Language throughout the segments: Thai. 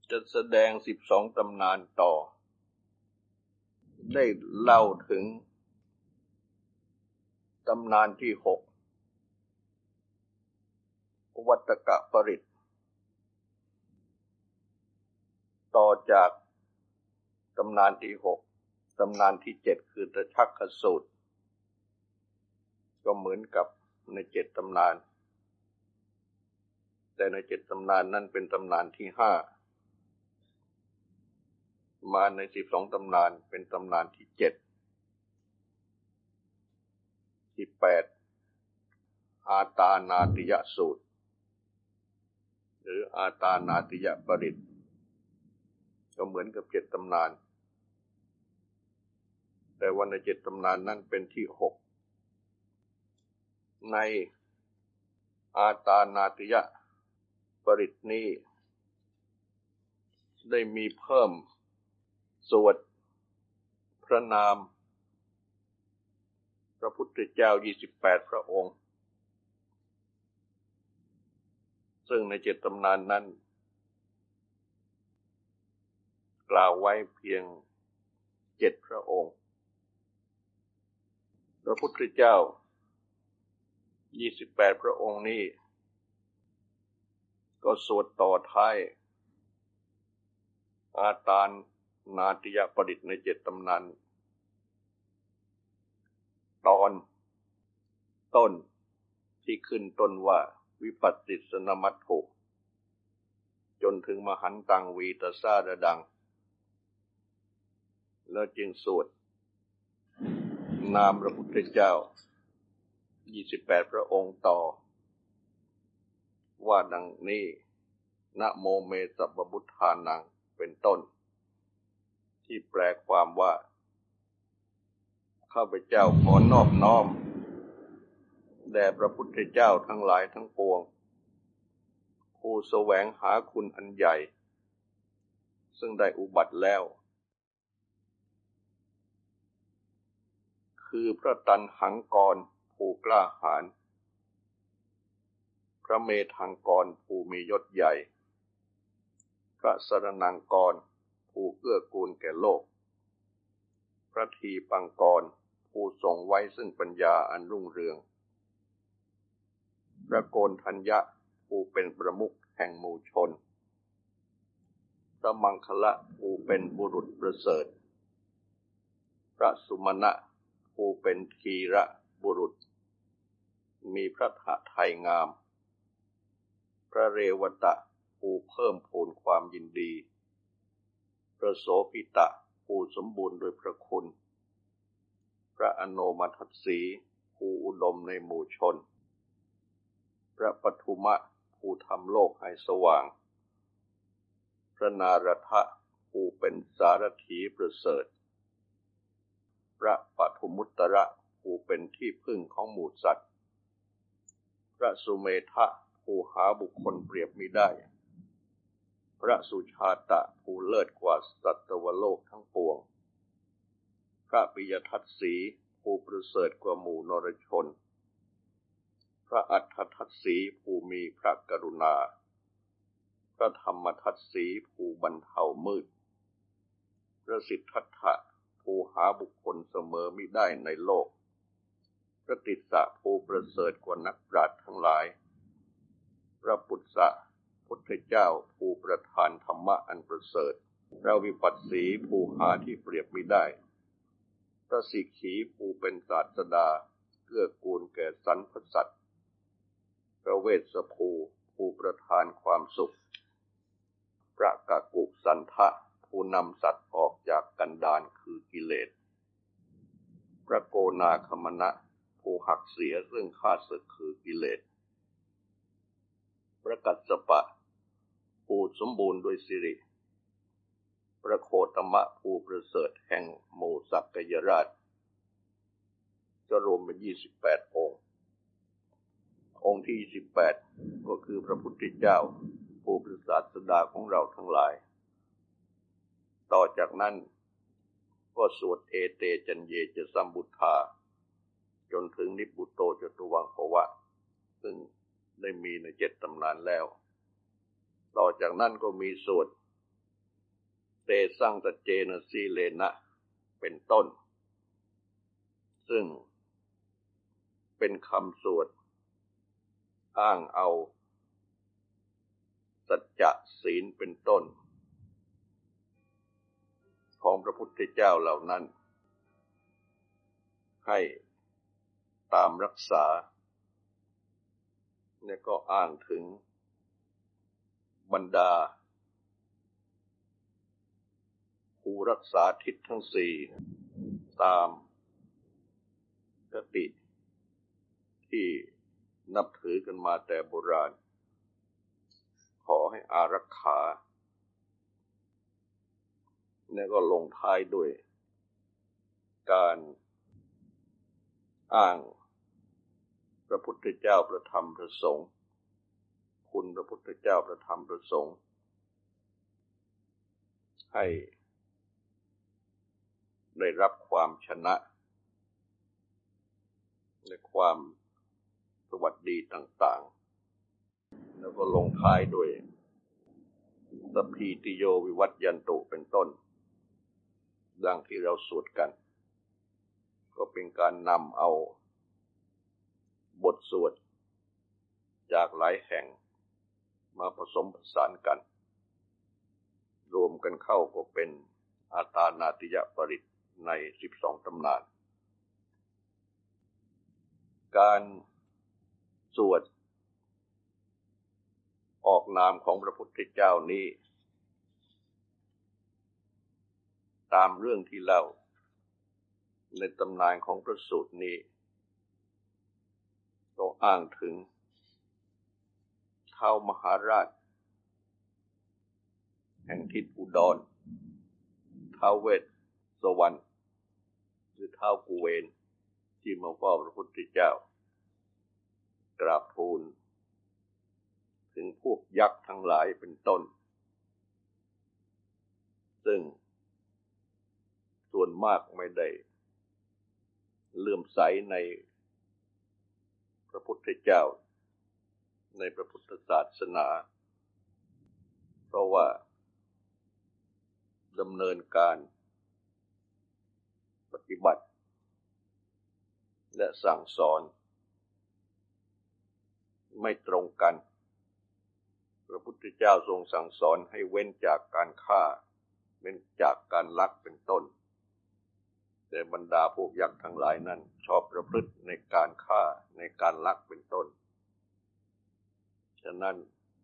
จะแสดง12ตำนานต่อได้เล่าถึงตำนานที่6วัตกปริตต่อจากตำนานที่6ตำนานที่7คือตชักขสูตรก็เหมือนกับใน7ตำนานแต่ใน7ตำนานนั้นเป็นตำนานที่5มาใน12ตำนานเป็นตำนานที่7ที่8อาตานาติยสูตรหรืออาตานาติยปริตก็เหมือนกับ7ตำนานแต่ว่าใน7ตำนานนั้นเป็นที่6ในอาตานาติยปริตนี้ได้มีเพิ่มสวดพระนามพระพุทธเจ้า28พระองค์ซึ่งใน7ตำนานนั้นกล่าวไว้เพียง7พระองค์พระพุทธเจ้า28พระองค์นี้ก็สวดต่อท้ายอาตานาติยปริตใน7ตำนานตอนต้นที่ขึ้นต้นว่าวิปัสสิสนมัตถุจนถึงมหันตังวีตสาดดังแล้วจึงสวดนามพระพุทธเจ้า28พระองค์ต่อว่าดังนี้นะโมเมสัพพพุทธานังเป็นต้นที่แปลความว่าข้าพเจ้าขอนอบน้อมแด่พระพุทธเจ้าทั้งหลายทั้งปวงผู้แสวงหาคุณอันใหญ่ซึ่งได้อุบัติแล้วคือพระตัณหังกรผู้กล้าหาญพระเมธังกรผู้มียศใหญ่พระสรณังกรผู้เกื้อกูลแก่โลกพระทีปังกรผู้ทรงไว้ซึ่งปัญญาอันรุ่งเรืองพระโกณทัญญะผู้เป็นประมุขแห่งหมู่ชนพระมังคละผู้เป็นบุรุษประเสริฐพระสุมาณะผู้เป็นทีระบุรุษมีพระหฤทัยงามพระเรวตะผู้เพิ่มพูนความยินดีพระโสภิตะผู้สมบูรณ์ด้วยพระคุณพระอโนมัทสสีผู้อุดมในหมู่ชนพระปทุมะผู้ทำโลกให้สว่างพระนารถะผู้เป็นสารถีประเสริฐพระปทุมุตระผู้เป็นที่พึ่งของหมู่สัตว์พระสุเมธะผู้หาบุคคลเปรียบมิได้พระสุชาตะผู้เลิศกว่าสัตวโลกทั้งปวงพระปิยทัสสีผู้ประเสริฐกว่าหมู่นรชนพระอัฏฐทัสสีผู้มีพระกรุณาพระธรรมทัสสีผู้บรรเทามืดพระสิทธัตถะผู้หาบุคคลเสมอมิได้ในโลกพระติสสะผู้ประเสริฐกว่านักปราชญ์ทั้งหลายพระปุตสะพุทธเจ้าผู้ประทานธรรมะอันประเสริฐพระวิปัสสีผู้หาที่เปรียบมิได้พระสิกขีผู้เป็นศาสดาเกื้อกูลแก่สรรพสัตว์พระเวสสภูผู้ประทานความสุขพระกกุสันทะผู้นำสัตว์ออกจากกันดารคือกิเลสพระโกนาคมนะผู้หักเสียซึ่งข้าศึกคือกิเลสพระกัสสปะผู้สมบูรณ์ด้วยสิริพระโคตมะผู้ประเสริฐแห่งหมู่สักกยราชก็รวมเป็น28องค์ที่28ก็คือพระพุทธเจ้าผู้เป็นศาสดาของเราทั้งหลายต่อจากนั้นก็สวดเอเตจัญเยจะสัมบุทธาจนถึงนิพพุโตจตุวังภวะซึ่งได้มีใน7ตำนานแล้วต่อจากนั้นก็มีสวดเตสังตเจนะสีเลนะเป็นต้นซึ่งเป็นคำสวดอ้างเอาสัจจะศีลเป็นต้นของพระพุทธเจ้าเหล่านั้นให้ตามรักษาและก็อ้างถึงบรรดาผู้รักษาทิศทั้งสี่ตามคติที่นับถือกันมาแต่โบราณขอให้อารักขาและก็ลงท้ายด้วยการอ้างพระพุทธเจ้าพระธรรมพระสงฆ์คุณพระพุทธเจ้าพระธรรมพระสงฆ์ให้ได้รับความชนะและความสวัสดีต่างๆแล้วก็ลงท้ายด้วยสัพพีติโยวิวัตยันตุเป็นต้นดังที่เราสวดกันก็เป็นการนำเอาบทสวดจากหลายแห่งมาผสมผสานกันรวมกันเข้าก็เป็นอาตานาติยปริตใน12ตำนานการสวดออกนามของพระพุทธเจ้านี้ตามเรื่องที่เล่าในตำนานของพระสูตรนี้ก็อ้างถึงท้าวมหาราชแห่งทิศอุดรท้าวเวสสวรรณหรือท้าวกุเวนที่มาเฝ้าพระพุทธเจ้ากราบทูลถึงพวกยักษ์ทั้งหลายเป็นต้นซึ่งส่วนมากไม่ได้เลื่อมใสในพระพุทธเจ้าในพระพุทธศาสนาเพราะว่าดำเนินการปฏิบัติและสั่งสอนไม่ตรงกันพระพุทธเจ้าทรงสั่งสอนให้เว้นจากการฆ่าเว้นจากการลักเป็นต้นแต่บรรดาพวกยักษ์ทั้งหลายนั้นชอบประพฤติในการฆ่าในการลักเป็นต้นฉะนั้น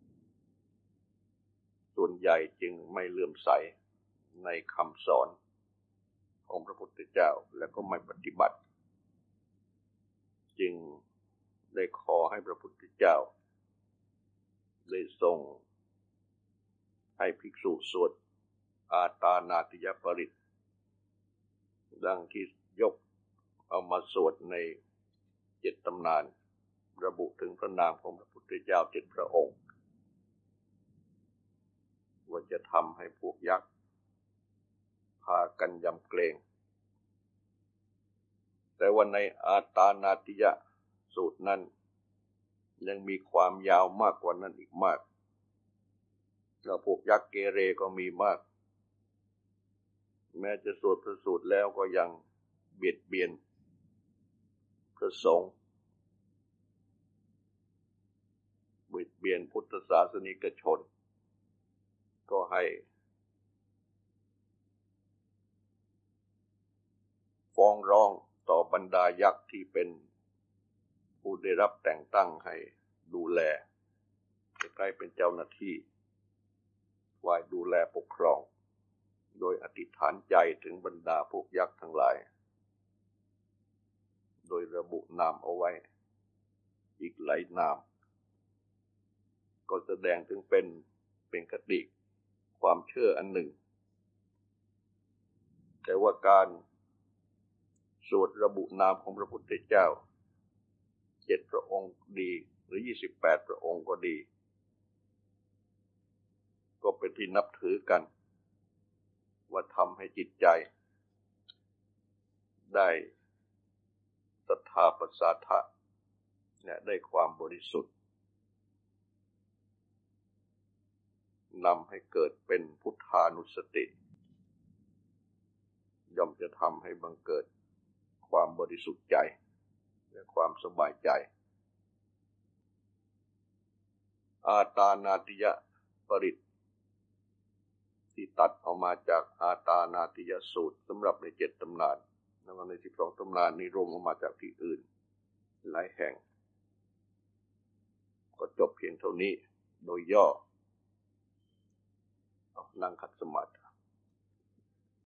ส่วนใหญ่จึงไม่เลื่อมใสในคำสอนของพระพุทธเจ้าและก็ไม่ปฏิบัติจึงได้ขอให้พระพุทธเจ้าได้ทรงให้ภิกษุสวดอาตานาติยปริตดังที่ยกเอามาสวดใน7ตำนานระบุถึงพระนามของพระพุทธเจ้า7พระองค์ว่าจะทำให้พวกยักษ์พากันยำเกรงแต่ว่าในอาตานาติยะสูตรนั้นยังมีความยาวมากกว่านั้นอีกมากแล้วพวกยักษ์เกเรก็มีมากแม้จะสวดพระสูตรแล้วก็ยังเบียดเบียนพระสงฆ์เบียดเบียนพุทธศาสนิกชนก็ให้ฟ้องร้องต่อบรรดายักษ์ที่เป็นผู้ได้รับแต่งตั้งให้ดูแลคล้ายๆเป็นเจ้าหน้าที่ฝ่ายดูแลปกครองโดยอธิษฐานใจถึงบรรดาพวกยักษ์ทั้งหลายโดยระบุนามเอาไว้อีกหลายนามก็แสดงถึงเป็นคติความเชื่ออันหนึ่งแต่ว่าการสวดระบุนามของพระพุทธเจ้า7พระองค์ดีหรือ28พระองค์ก็ดีก็เป็นที่นับถือกันว่าทำให้จิตใจได้ศรัทธาประสาทะและได้ความบริสุทธิ์นำให้เกิดเป็นพุทธานุสติย่อมจะทำให้บังเกิดความบริสุทธิ์ใจและความสบายใจอาตานาติยปริตที่ตัดออกมาจากอาตานาติยสูตรสำหรับใน7ตำนานแล้วก็ใน12ตำนานนี้รวมออกมาจากที่อื่นหลายแห่งก็จบเพียงเท่านี้โดยย่อนั่งขัดสมาธิ